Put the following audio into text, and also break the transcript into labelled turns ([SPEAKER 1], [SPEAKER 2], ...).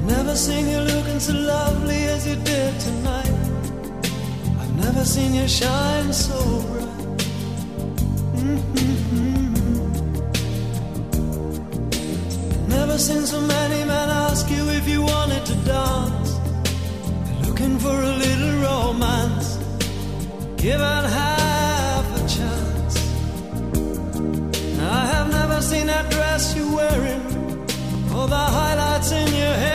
[SPEAKER 1] Never seen you looking so lovely as you did tonight. I've never seen you shine so bright. Never seen so many men ask you if you wanted to dance. They're looking for a little romance. Give out half